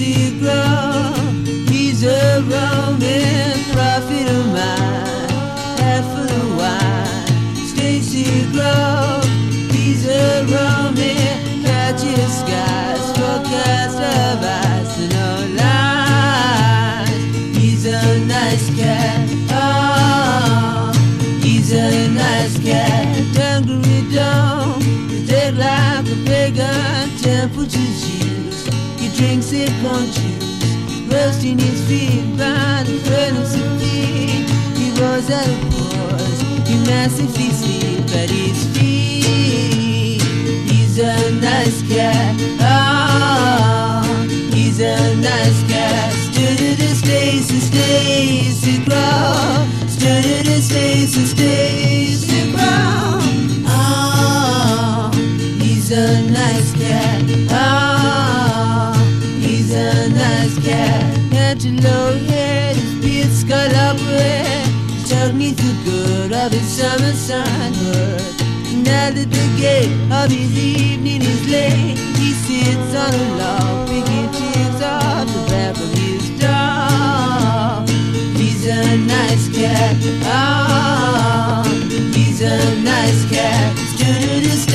Stacy Grow. He's a Roman prophet of mine, half of the wine. Stacy Grow. He's a Roman, catches skies, forecast of ice and all lies. He's a nice cat, oh, he's a nice cat. Hungry dome, dead like a pagan, temperature juice. He drinks it corn juice, roasting his feet by the furnace of feet. He roars out of pores, he massively sleeps at his feet. He's a nice cat, oh, he's a nice cat. Stood-a-da Stacy, Stacy Grow. Stood-a-da Stacy, Stacy Grow. Oh, he's a nice cat, oh, he's a nice cat. Antelope head, his beard scarlet red, tucked neath the good of his summer sunbird. Now that the gate of his evening is late, he sits on a log, picking chicks off the back of his dog. He's a nice cat, oh, he's a nice cat. Stood at his